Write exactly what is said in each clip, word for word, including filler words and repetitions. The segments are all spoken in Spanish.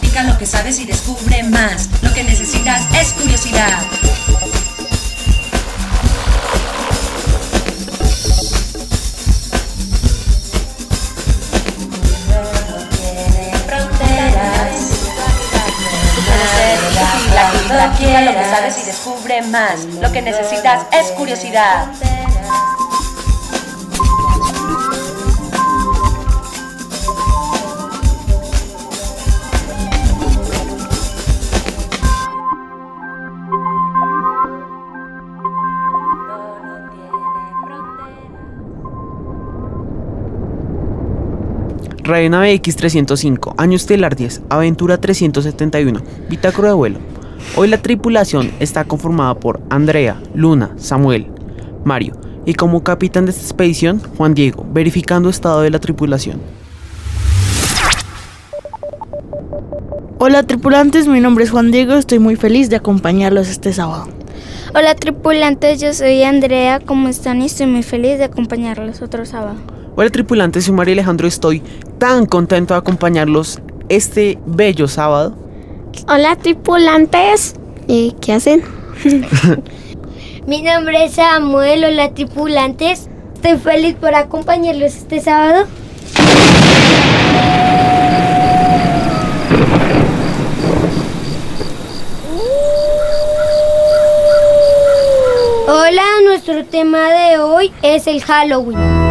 Practica lo que sabes y descubre más. Lo que necesitas es curiosidad. Practica lo que sabes y descubre más. Lo que necesitas es curiosidad. Radionave X trescientos cinco, Año Estelar diez, Aventura trescientos setenta y uno, Bitácora de vuelo. Hoy la tripulación está conformada por Andrea, Luna, Samuel, Mario y como capitán de esta expedición, Juan Diego, verificando estado de la tripulación. Hola tripulantes, mi nombre es Juan Diego, estoy muy feliz de acompañarlos este sábado. Hola tripulantes, yo soy Andrea, ¿cómo están? Y estoy muy feliz de acompañarlos otro sábado. Hola tripulantes, soy María Alejandro, estoy tan contento de acompañarlos este bello sábado. Hola tripulantes, ¿y qué hacen? Mi nombre es Samuel, hola tripulantes, estoy feliz por acompañarlos este sábado. Hola, nuestro tema de hoy es el Halloween.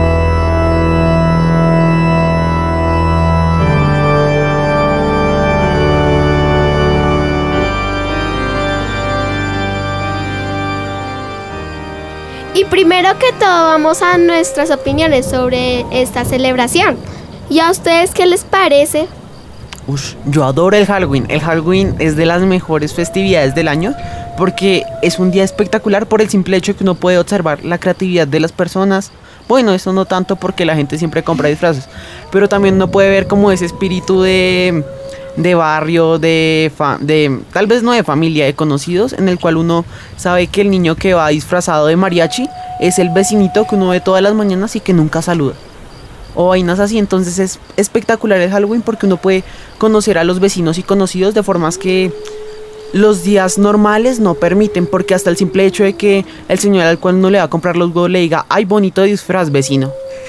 Y primero que todo vamos a nuestras opiniones sobre esta celebración. ¿Y a ustedes qué les parece? Ush, yo adoro el Halloween. El Halloween es de las mejores festividades del año porque es un día espectacular por el simple hecho que uno puede observar la creatividad de las personas. Bueno, eso no tanto porque la gente siempre compra disfraces, pero también uno puede ver como ese espíritu de, de barrio, de, fa, de tal vez no de familia, de conocidos, en el cual uno sabe que el niño que va disfrazado de mariachi es el vecinito que uno ve todas las mañanas y que nunca saluda. O vainas así, entonces es espectacular el Halloween porque uno puede conocer a los vecinos y conocidos de formas que los días normales no permiten, porque hasta el simple hecho de que el señor al cual uno le va a comprar los huevos le diga, ay, bonito disfraz, vecino.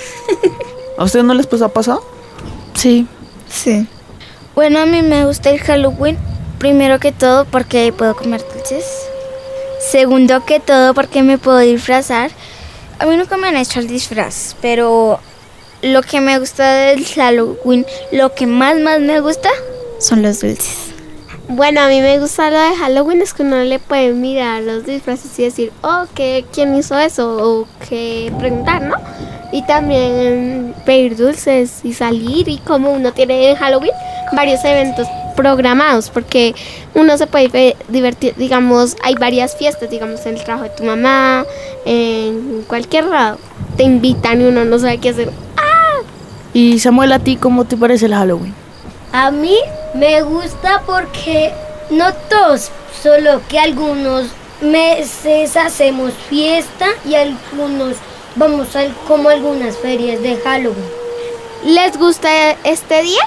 ¿A ustedes no les pues ha pasado? Sí. Sí. Bueno, a mí me gusta el Halloween, primero que todo porque puedo comer dulces, segundo que todo porque me puedo disfrazar. A mí nunca me han hecho el disfraz, pero lo que me gusta del Halloween, lo que más más me gusta son los dulces. Bueno, a mí me gusta lo de Halloween, es que uno le puede mirar los disfraces y decir, oh, ¿qué, ¿quién hizo eso? O qué preguntar, ¿no? Y también pedir dulces y salir, y como uno tiene en Halloween varios eventos programados, porque uno se puede divertir, digamos, hay varias fiestas, digamos, en el trabajo de tu mamá, en cualquier lado, te invitan y uno no sabe qué hacer. ¡Ah! Y Samuel, ¿a ti cómo te parece el Halloween? A mí me gusta porque no todos, solo que algunos meses hacemos fiesta y algunos vamos a como algunas ferias de Halloween. ¿Les gusta este día?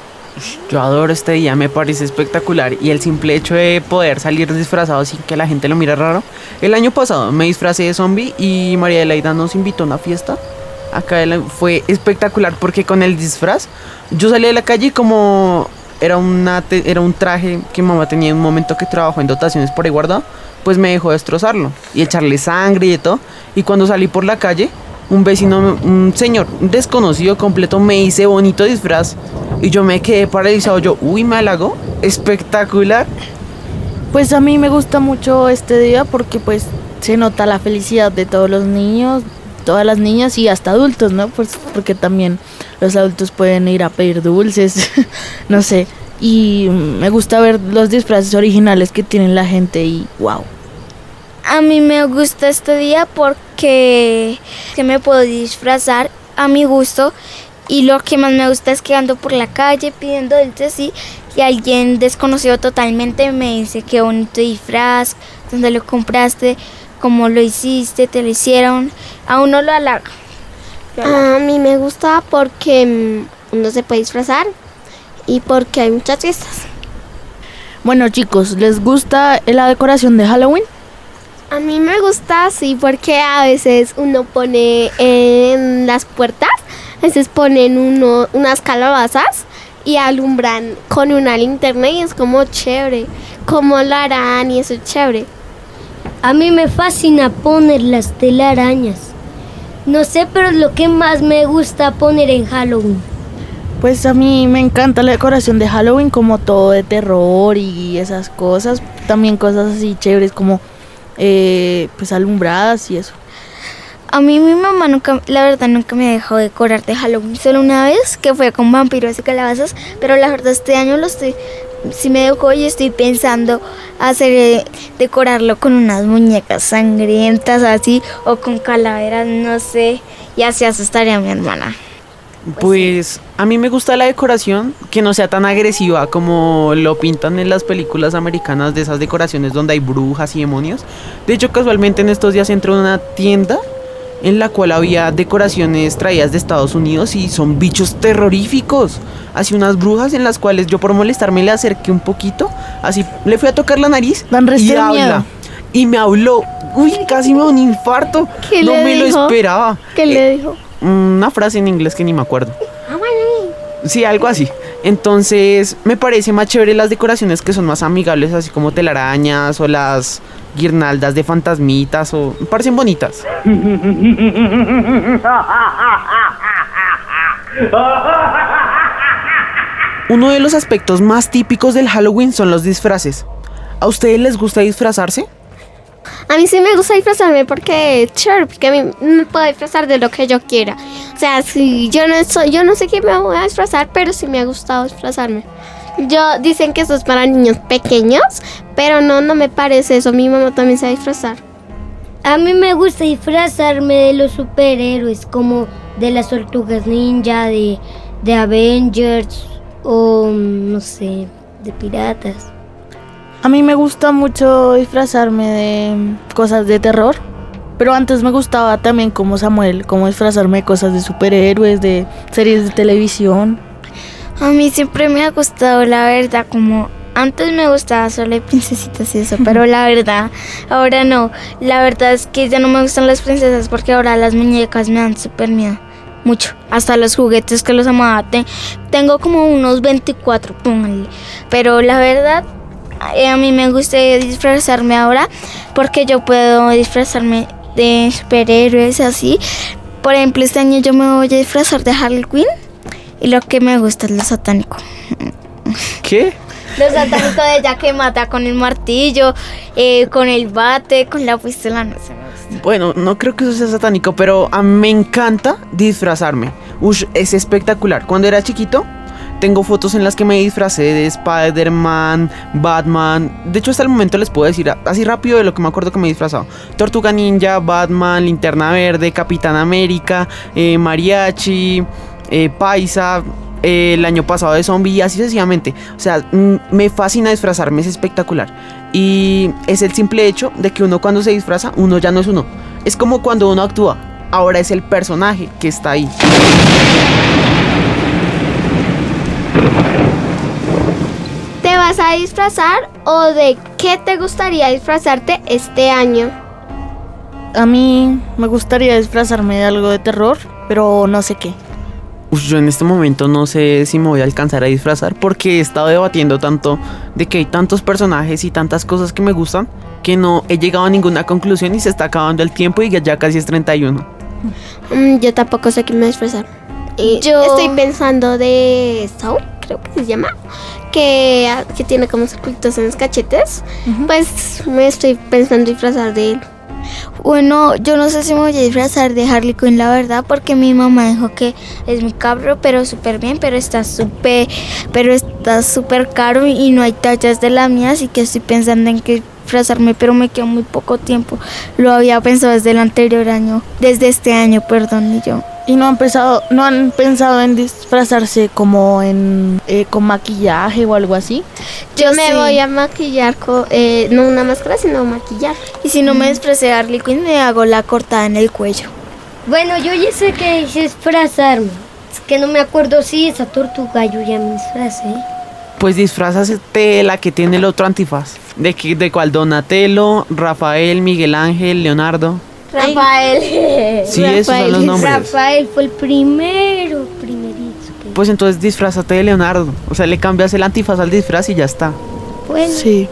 Yo adoro este día, me parece espectacular y el simple hecho de poder salir disfrazado sin que la gente lo mire raro. El año pasado me disfracé de zombie y María Adelaida nos invitó a una fiesta. Acá fue espectacular porque con el disfraz yo salí de la calle como era, una te, era un traje que mamá tenía en un momento que trabajó en dotaciones por ahí guardado, pues me dejó destrozarlo y echarle sangre y todo. Y cuando salí por la calle, un vecino, un señor, un desconocido completo, me hice bonito disfraz y yo me quedé paralizado. Yo, uy, me halagó, espectacular. Pues a mí me gusta mucho este día porque pues se nota la felicidad de todos los niños, todas las niñas y hasta adultos, ¿no? Pues porque también los adultos pueden ir a pedir dulces, no sé. Y me gusta ver los disfraces originales que tiene la gente y wow. A mí me gusta este día porque que me puedo disfrazar a mi gusto y lo que más me gusta es que ando por la calle pidiendo dulces y, y alguien desconocido totalmente me dice qué bonito disfraz, dónde lo compraste, cómo lo hiciste, te lo hicieron, a uno lo halaga. A mí me gusta porque uno se puede disfrazar y porque hay muchas fiestas. Bueno, chicos, ¿les gusta la decoración de Halloween? A mí me gusta así porque a veces uno pone en las puertas, a veces ponen uno, unas calabazas y alumbran con una linterna y es como chévere, como lo harán y eso es chévere. A mí me fascina poner las telarañas. No sé, pero es lo que más me gusta poner en Halloween. Pues a mí me encanta la decoración de Halloween, como todo de terror y esas cosas. También cosas así chéveres como eh, pues alumbradas y eso. A mí mi mamá nunca, la verdad nunca me dejó decorar de Halloween. Solo una vez que fue con vampiros y calabazas, pero la verdad este año lo estoy, sí me dejó y estoy pensando hacer eh, decorarlo con unas muñecas sangrientas así o con calaveras, no sé, y así asustaría a mi hermana. Pues a mí me gusta la decoración que no sea tan agresiva como lo pintan en las películas americanas, de esas decoraciones donde hay brujas y demonios. De hecho, casualmente en estos días entré a una tienda en la cual había decoraciones traídas de Estados Unidos y son bichos terroríficos. Así unas brujas en las cuales yo por molestarme le acerqué un poquito, así le fui a tocar la nariz Dan y resto habla. miedo. Y me habló. Uy, casi me da un infarto. ¿Qué No le me lo dijo? esperaba. ¿Qué Eh, le dijo? Una frase en inglés que ni me acuerdo. Sí, algo así. Entonces, me parece más chévere las decoraciones que son más amigables, así como telarañas o las guirnaldas de fantasmitas, o me parecen bonitas. Uno de los aspectos más típicos del Halloween son los disfraces. ¿A ustedes les gusta disfrazarse? A mí sí me gusta disfrazarme porque es chévere, porque a mí me puedo disfrazar de lo que yo quiera. O sea, si yo no soy, yo no sé qué me voy a disfrazar, pero sí me ha gustado disfrazarme. Yo dicen que eso es para niños pequeños, pero no, no me parece eso. Mi mamá también se va a disfrazar. A mí me gusta disfrazarme de los superhéroes, como de las Tortugas Ninja, de, de Avengers o no sé, de piratas. A mí me gusta mucho disfrazarme de cosas de terror, pero antes me gustaba también como Samuel, como disfrazarme de cosas de superhéroes, de series de televisión. A mí siempre me ha gustado, la verdad, como antes me gustaba solo de princesitas y eso, pero la verdad, ahora no. La verdad es que ya no me gustan las princesas porque ahora las muñecas me dan súper miedo. Mucho. Hasta los juguetes que los amaba. Te- tengo como unos veinticuatro, pónganle. Pero la verdad, eh, a mí me gusta disfrazarme ahora porque yo puedo disfrazarme de superhéroes así. Por ejemplo, este año yo me voy a disfrazar de Halloween y lo que me gusta es lo satánico. ¿Qué? Lo satánico de ella que mata con el martillo, eh, con el bate, con la pistola, no sé, me gusta. Bueno, no creo que eso sea satánico, pero a mí me encanta disfrazarme. Ush, es espectacular. Cuando era chiquito, tengo fotos en las que me disfracé de Spider-Man, Batman. De hecho, hasta el momento les puedo decir así rápido de lo que me acuerdo que me he disfrazado. Tortuga Ninja, Batman, Linterna Verde, Capitán América, eh, Mariachi, eh, Paisa, eh, el año pasado de zombie y así sucesivamente. O sea, mm, me fascina disfrazarme, es espectacular. Y es el simple hecho de que uno cuando se disfraza, uno ya no es uno. Es como cuando uno actúa, ahora es el personaje que está ahí. ¿Te vas a disfrazar o de qué te gustaría disfrazarte este año? A mí me gustaría disfrazarme de algo de terror, pero no sé qué. Uf, yo en este momento no sé si me voy a alcanzar a disfrazar porque he estado debatiendo tanto de que hay tantos personajes y tantas cosas que me gustan que no he llegado a ninguna conclusión y se está acabando el tiempo y ya casi es treinta y uno. Mm, yo tampoco sé qué me voy a disfrazar. Y Yo- estoy pensando de Saul, creo que se llama, que, que tiene como circuitos en los cachetes. Pues me estoy pensando disfrazar de él. Bueno, yo no sé si me voy a disfrazar de Harley Quinn, la verdad, porque mi mamá dijo que es mi cabro, pero súper bien, pero está súper, pero está súper caro y no hay tallas de la mía, así que estoy pensando en que disfrazarme, pero me queda muy poco tiempo. Lo había pensado desde el anterior año, desde este año, perdón, y yo. ¿Y no han pensado, no han pensado en disfrazarse como en eh, con maquillaje o algo así? Yo me sí. voy a maquillar con, eh, no una máscara, sino maquillar. Y si no me disfrazé de Harley Quinn, me hago la cortada en el cuello. Bueno, yo ya sé que es disfrazarme. Es que no me acuerdo si esa tortuga yo ya me disfracé. Pues disfrázate de la que tiene el otro antifaz. ¿De, qué- de cuál? Donatello, Rafael, Miguel Ángel, Leonardo. Rafael. Sí, esos son los nombres. Rafael fue el primero, primerito. que- Pues entonces disfrázate de Leonardo. O sea, le cambias el antifaz al disfraz y ya está. Bueno, Sí.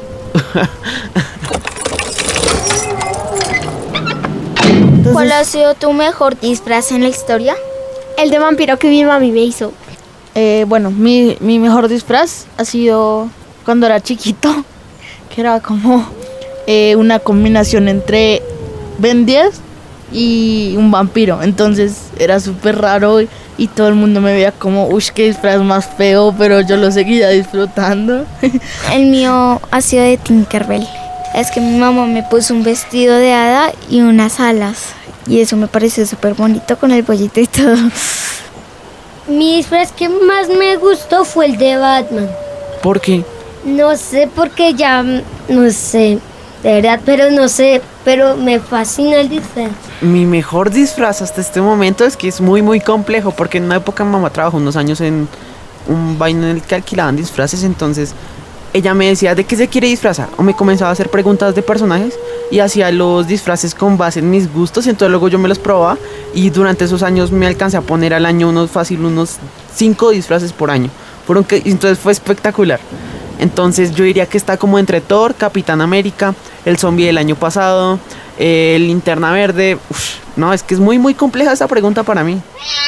¿Cuál Entonces, ha sido tu mejor disfraz en la historia? El de vampiro que mi mami me hizo. eh, bueno, mi, mi mejor disfraz ha sido cuando era chiquito, que era como eh, una combinación entre Ben diez y un vampiro. Entonces era súper raro y, y todo el mundo me veía como, uy, qué disfraz más feo, pero yo lo seguía disfrutando. El mío ha sido de Tinkerbell. Es que mi mamá me puso un vestido de hada y unas alas. Y eso me pareció súper bonito con el bollito y todo. mi disfraz que más me gustó fue el de Batman. ¿Por qué? No sé por qué ya, mm, no sé, de verdad, pero no sé, pero me fascina el disfraz. Mi mejor disfraz hasta este momento es que es muy muy complejo porque en una época mi mamá trabajó unos años en un vaino en el que alquilaban disfraces, entonces ella me decía de qué se quiere disfrazar o me comenzaba a hacer preguntas de personajes y hacía los disfraces con base en mis gustos y entonces luego yo me los probaba y durante esos años me alcancé a poner al año unos fácil unos cinco disfraces por año. Fueron que entonces fue espectacular. Entonces yo diría que está como entre Thor, Capitán América, el zombie del año pasado, eh, Linterna Verde. Uf, no, es que es muy muy compleja esta pregunta para mí.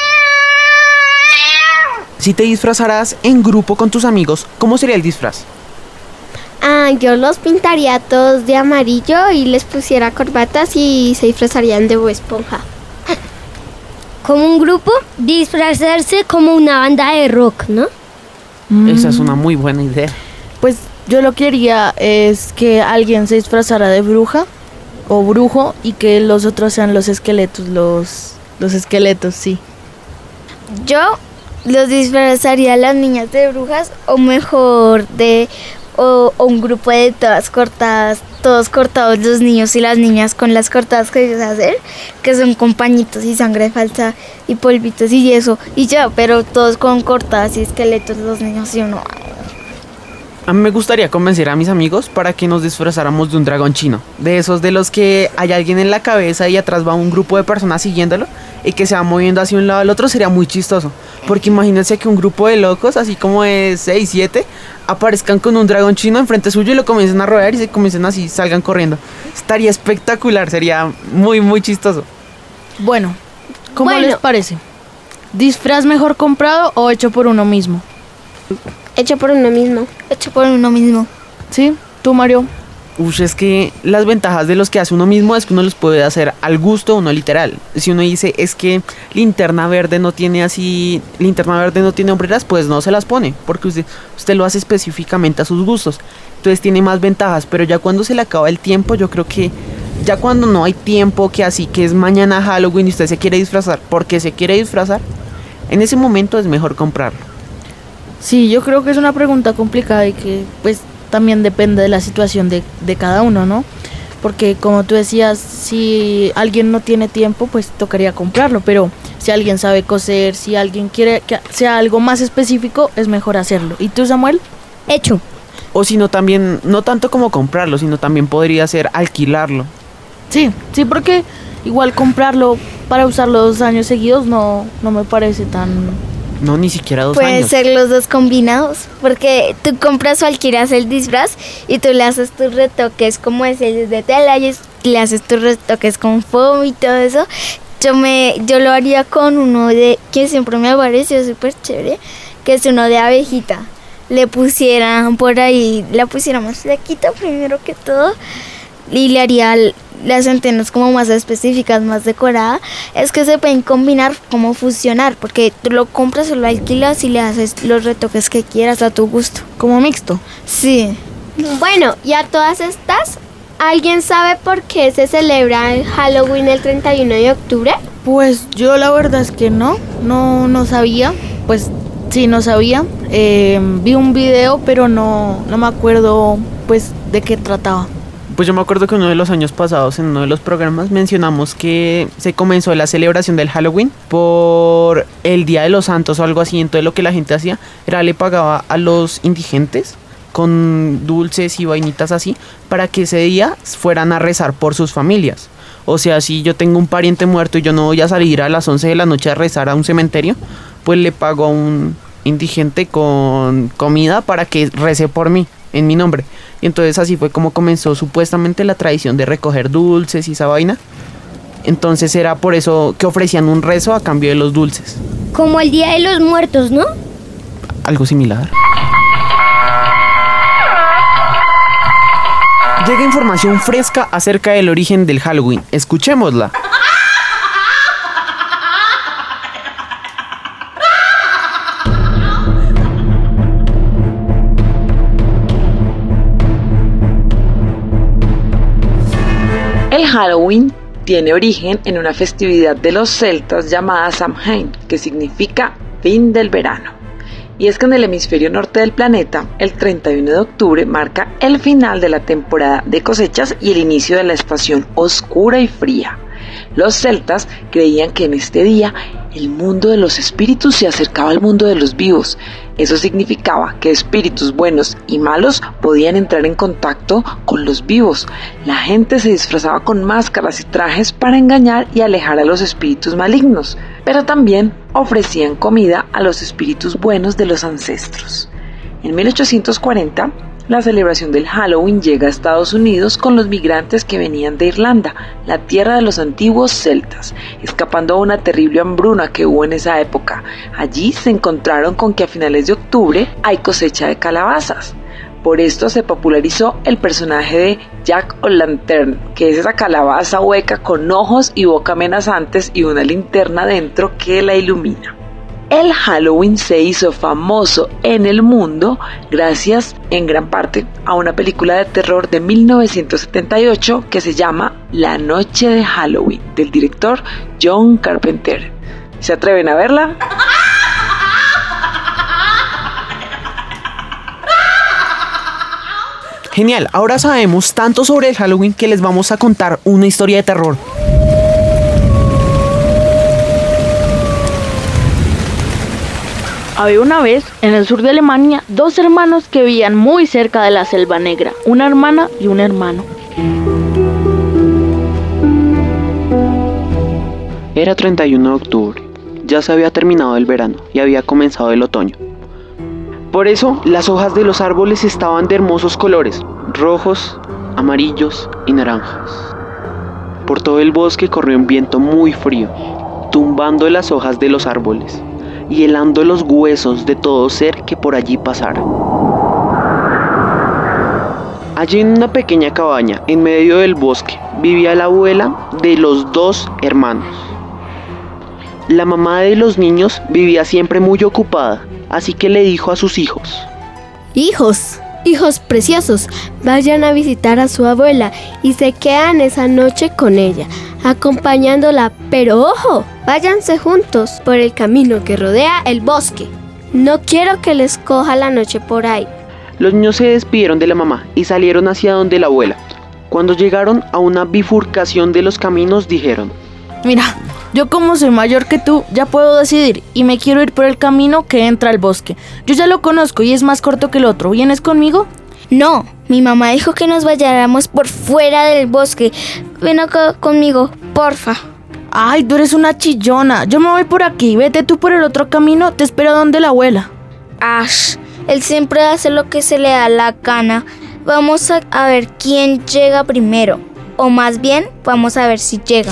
Si te disfrazarás en grupo con tus amigos, ¿cómo sería el disfraz? Ah, yo los pintaría todos de amarillo y les pusiera corbatas y se disfrazarían de Bob Esponja. Como un grupo, disfrazarse como una banda de rock, ¿no? Esa es una muy buena idea. Pues yo lo que haría es que alguien se disfrazara de bruja o brujo y que los otros sean los esqueletos, los, los esqueletos, sí. Yo los disfrazaría a las niñas de brujas o mejor de o, o un grupo de todas cortadas, todos cortados los niños y las niñas con las cortadas que ellos hacen, que son con pañitos y sangre falsa y polvitos y eso y ya, pero todos con cortadas y esqueletos los niños y uno. A mí me gustaría convencer a mis amigos para que nos disfrazáramos de un dragón chino. De esos de los que hay alguien en la cabeza y atrás va un grupo de personas siguiéndolo y que se va moviendo hacia un lado al otro, sería muy chistoso. Porque imagínense que un grupo de locos, así como de seis, siete, aparezcan con un dragón chino enfrente suyo y lo comiencen a rodear y se comiencen así, salgan corriendo. Estaría espectacular, sería muy, muy chistoso. Bueno, ¿cómo Bueno. les parece? ¿Disfraz mejor comprado o hecho por uno mismo? Hecho por uno mismo. Hecho por uno mismo. ¿Sí? ¿Tú, Mario? Uy, es que las ventajas de los que hace uno mismo es que uno los puede hacer al gusto o no literal. Si uno dice es que Linterna Verde no tiene así, Linterna Verde no tiene hombreras, pues no se las pone, porque usted, usted lo hace específicamente a sus gustos. Entonces tiene más ventajas, pero ya cuando se le acaba el tiempo, yo creo que ya cuando no hay tiempo, que así que es mañana Halloween y usted se quiere disfrazar porque se quiere disfrazar, en ese momento es mejor comprarlo. Sí, yo creo que es una pregunta complicada y que pues también depende de la situación de, de cada uno, ¿no? Porque como tú decías, si alguien no tiene tiempo, pues tocaría comprarlo, pero si alguien sabe coser, si alguien quiere que sea algo más específico, es mejor hacerlo. ¿Y tú, Samuel? Hecho. O si no también, no tanto como comprarlo, sino también podría ser alquilarlo. Sí, sí, porque igual comprarlo para usarlo dos años seguidos no, no me parece tan... No, ni siquiera dos Pueden años. ser los dos combinados, porque tú compras o alquilas el disfraz y tú le haces tus retoques como ese de tela y es- le haces tus retoques con foam y todo eso. Yo me yo lo haría con uno de que siempre me ha parecido súper chévere, que es uno de abejita. Le pusieran por ahí, la pusiera más flaquita primero que todo y le haría l- las antenas como más específicas, más decoradas. Es que se pueden combinar, como fusionar, porque tú lo compras o lo alquilas y le haces los retoques que quieras a tu gusto. como mixto. Sí. Bueno, y a todas estas, ¿alguien sabe por qué se celebra el Halloween el treinta y uno de octubre? Pues yo la verdad es que no, no, no sabía, pues sí, no sabía. Eh, vi un video, pero no, no me acuerdo pues de qué trataba. Pues yo me acuerdo que uno de los años pasados en uno de los programas mencionamos que se comenzó la celebración del Halloween por el Día de los Santos o algo así. Entonces lo que la gente hacía era le pagaba a los indigentes con dulces y vainitas así para que ese día fueran a rezar por sus familias. O sea, si yo tengo un pariente muerto y yo no voy a salir a las once de la noche a rezar a un cementerio, pues le pago a un indigente con comida para que rece por mí, en mi nombre. Y entonces así fue como comenzó supuestamente la tradición de recoger dulces y esa vaina. Entonces era por eso que ofrecían un rezo a cambio de los dulces. Como el Día de los Muertos, ¿no? Algo similar. Llega información fresca acerca del origen del Halloween. Escuchémosla. El Halloween tiene origen en una festividad de los celtas llamada Samhain, que significa fin del verano. Y es que en el hemisferio norte del planeta, el treinta y uno de octubre marca el final de la temporada de cosechas y el inicio de la estación oscura y fría. Los celtas creían que en este día el mundo de los espíritus se acercaba al mundo de los vivos. Eso significaba que espíritus buenos y malos podían entrar en contacto con los vivos. La gente se disfrazaba con máscaras y trajes para engañar y alejar a los espíritus malignos, pero también ofrecían comida a los espíritus buenos de los ancestros. En mil ochocientos cuarenta, la celebración del Halloween llega a Estados Unidos con los migrantes que venían de Irlanda, la tierra de los antiguos celtas, escapando a una terrible hambruna que hubo en esa época. Allí se encontraron con que a finales de octubre hay cosecha de calabazas. Por esto se popularizó el personaje de Jack O'Lantern, que es esa calabaza hueca con ojos y boca amenazantes y una linterna dentro que la ilumina. El Halloween se hizo famoso en el mundo gracias en gran parte a una película de terror de mil novecientos setenta y ocho que se llama La Noche de Halloween, del director John Carpenter. ¿Se atreven a verla? Genial, ahora sabemos tanto sobre el Halloween que les vamos a contar una historia de terror. Había una vez, en el sur de Alemania, dos hermanos que vivían muy cerca de la Selva Negra, una hermana y un hermano. Era treinta y uno de octubre, ya se había terminado el verano y había comenzado el otoño. Por eso, las hojas de los árboles estaban de hermosos colores, rojos, amarillos y naranjas. Por todo el bosque corrió un viento muy frío, tumbando las hojas de los árboles y helando los huesos de todo ser que por allí pasara. Allí en una pequeña cabaña, en medio del bosque, vivía la abuela de los dos hermanos. La mamá de los niños vivía siempre muy ocupada, así que le dijo a sus hijos: Hijos, hijos preciosos, vayan a visitar a su abuela y se quedan esa noche con ella, acompañándola, pero ojo, váyanse juntos por el camino que rodea el bosque. No quiero que les coja la noche por ahí. Los niños se despidieron de la mamá y salieron hacia donde la abuela. Cuando llegaron a una bifurcación de los caminos, dijeron: Mira, yo como soy mayor que tú, ya puedo decidir y me quiero ir por el camino que entra al bosque. Yo ya lo conozco y es más corto que el otro. ¿Vienes conmigo? No, mi mamá dijo que nos vayáramos por fuera del bosque. Ven acá conmigo, porfa. Ay, tú eres una chillona. Yo me voy por aquí, vete tú por el otro camino, te espero donde la abuela. Ash, él siempre hace lo que se le da la gana. Vamos a, a ver quién llega primero. O más bien, vamos a ver si llega.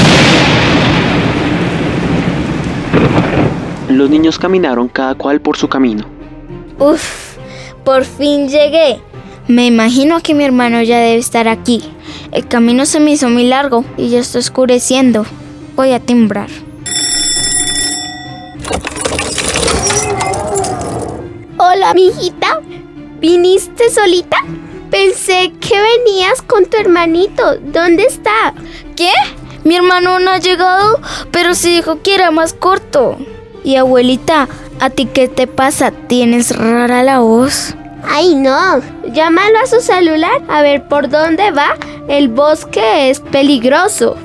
Los niños caminaron cada cual por su camino. Uf, por fin llegué. Me imagino que mi hermano ya debe estar aquí. El camino se me hizo muy largo y ya está oscureciendo. Voy a timbrar. Hola, mijita. ¿Viniste solita? Pensé que venías con tu hermanito. ¿Dónde está? ¿Qué? Mi hermano no ha llegado, pero sí dijo que era más corto. Y abuelita, ¿a ti qué te pasa? ¿Tienes rara la voz? Ay, no. Llámalo a su celular a ver por dónde va. El bosque es peligroso.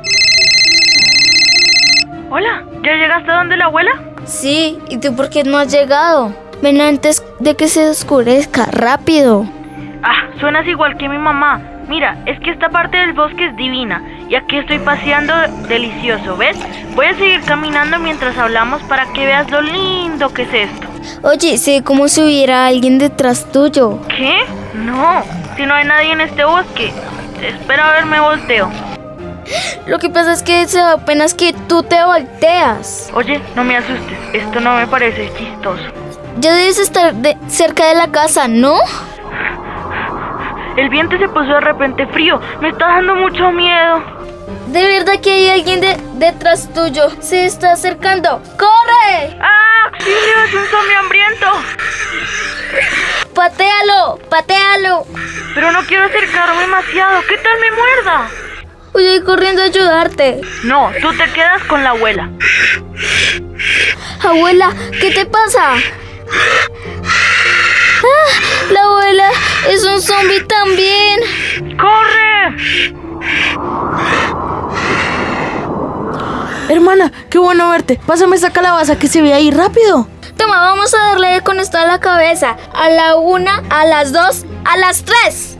Hola, ¿ya llegaste a donde la abuela? Sí, ¿y tú por qué no has llegado? Ven antes de que se oscurezca, rápido. Ah, suenas igual que mi mamá. Mira, es que esta parte del bosque es divina y aquí estoy paseando delicioso, ¿ves? Voy a seguir caminando mientras hablamos para que veas lo lindo que es esto. Oye, sé como si hubiera alguien detrás tuyo. ¿Qué? No, si no hay nadie en este bosque. Espera a ver, me volteo. Lo que pasa es que se ve apenas que tú te volteas. Oye, no me asustes, esto no me parece chistoso. Ya debes estar de- cerca de la casa, ¿no? El viento se puso de repente frío, me está dando mucho miedo. De verdad que hay alguien de- detrás tuyo. Se está acercando. ¡Corre! ¡Ah! ¡Auxilio! ¡Es un zombie hambriento! ¡Patéalo! ¡Patéalo! Pero no quiero acercarme demasiado, ¿qué tal me muerda? Voy a ir corriendo a ayudarte. No, tú te quedas con la abuela. Abuela, ¿qué te pasa? ¡Ah! La abuela es un zombie también. ¡Corre! Hermana, qué bueno verte. Pásame esa calabaza que se ve ahí, rápido. Toma, vamos a darle con esto a la cabeza. A la una, a las dos, a las tres.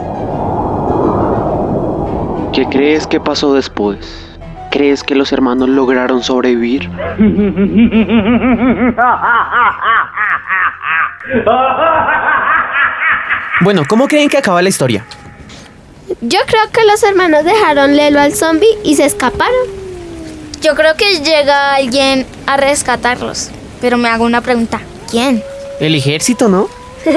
¿Qué crees que pasó después? ¿Crees que los hermanos lograron sobrevivir? Bueno, ¿cómo creen que acaba la historia? Yo creo que los hermanos dejaron Lelo al zombie y se escaparon. Yo creo que llega alguien a rescatarlos. Pero me hago una pregunta. ¿Quién? El ejército, ¿no?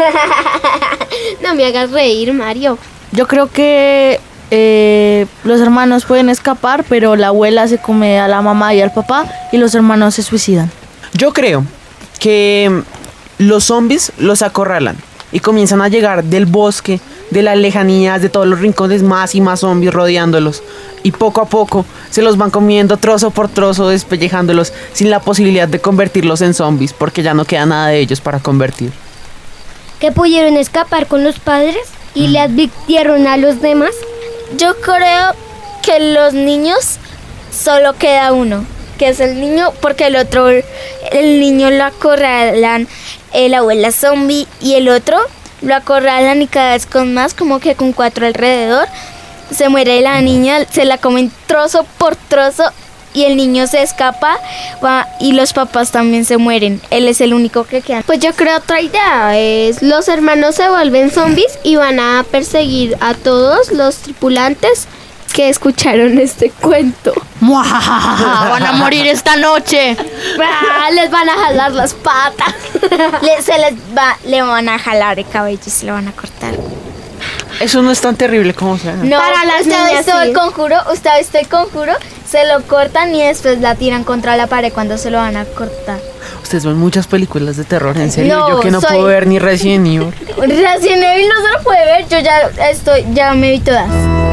No me hagas reír, Mario. Yo creo que eh, los hermanos pueden escapar, pero la abuela se come a la mamá y al papá y los hermanos se suicidan. Yo creo que los zombies los acorralan y comienzan a llegar del bosque, de las lejanías, de todos los rincones, más y más zombies rodeándolos. Y poco a poco se los van comiendo trozo por trozo, despellejándolos sin la posibilidad de convertirlos en zombies, porque ya no queda nada de ellos para convertir. ¿Que pudieron escapar con los padres y le advirtieron a los demás? Yo creo que los niños solo queda uno, que es el niño, porque el otro, el niño lo acorralan, eh, la abuela zombie, y el otro lo acorralan y cada vez con más, como que con cuatro alrededor. Se muere la niña, se la comen trozo por trozo y el niño se escapa, va, y los papás también se mueren. Él es el único que queda. Pues yo creo otra idea es los hermanos se vuelven zombies y van a perseguir a todos los tripulantes que escucharon este cuento. ¡Muajajaja! ¡Van a morir esta noche! Ah, les van a jalar las patas. Le, se les va, le van a jalar el cabello y se lo van a cortar. Eso no es tan terrible como sea. No, Para las usted ha niñas, visto sí. el conjuro, usted ha visto el conjuro, se lo cortan y después la tiran contra la pared cuando se lo van a cortar. Ustedes ven muchas películas de terror, en serio. No, Yo que no soy- puedo ver ni Resident Evil. Resident Evil no se lo puede ver, yo ya estoy, ya me vi todas.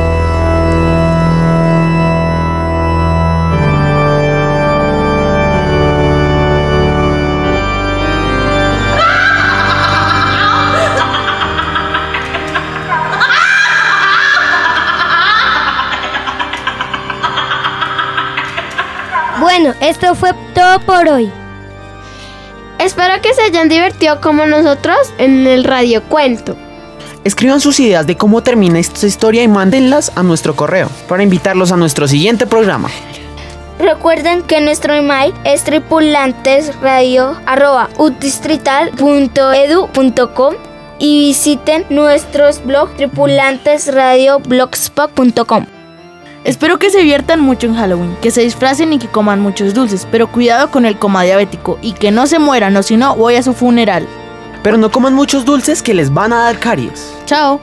Bueno, esto fue todo por hoy. Espero que se hayan divertido como nosotros en el radio cuento. Escriban sus ideas de cómo termina esta historia y mándenlas a nuestro correo para invitarlos a nuestro siguiente programa. Recuerden que nuestro email es tripulantesradio arroba udistrital punto edu punto com y visiten nuestros blogs tripulantesradio blogspot punto com. Espero que se diviertan mucho en Halloween, que se disfracen y que coman muchos dulces, pero cuidado con el coma diabético y que no se mueran, o si no, voy a su funeral. Pero no coman muchos dulces que les van a dar caries. Chao.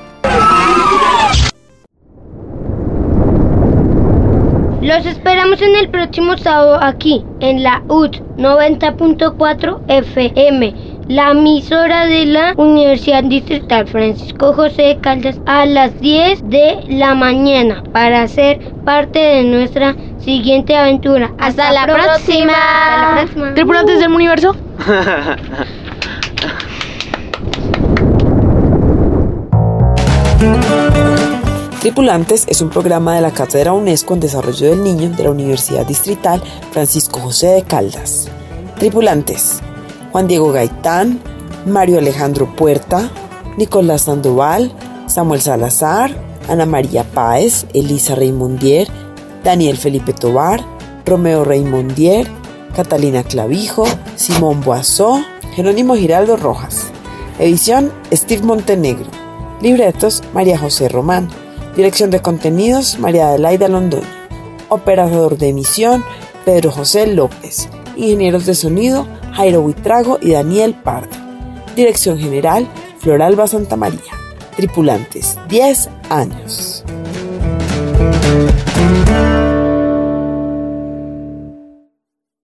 Los esperamos en el próximo sábado aquí, en la U D noventa punto cuatro F M, la emisora de la Universidad Distrital Francisco José de Caldas, a las diez de la mañana, para ser parte de nuestra siguiente aventura. Hasta la próxima. Hasta la próxima. Tripulantes del universo. Tripulantes es un programa de la Cátedra UNESCO en Desarrollo del Niño de la Universidad Distrital Francisco José de Caldas. Tripulantes: Juan Diego Gaitán, Mario Alejandro Puerta, Nicolás Sandoval, Samuel Salazar, Ana María Páez, Elisa Reymondier, Daniel Felipe Tobar, Romeo Reymondier, Catalina Clavijo, Simón Boazó, Jerónimo Giraldo Rojas. Edición: Steve Montenegro. Libretos: María José Román. Dirección de contenidos: María Adelaida Londoño. Operador de emisión: Pedro José López. Ingenieros de sonido: Jairo Buitrago y Daniel Pardo. Dirección general: Floralba Santamaría. Tripulantes: diez años.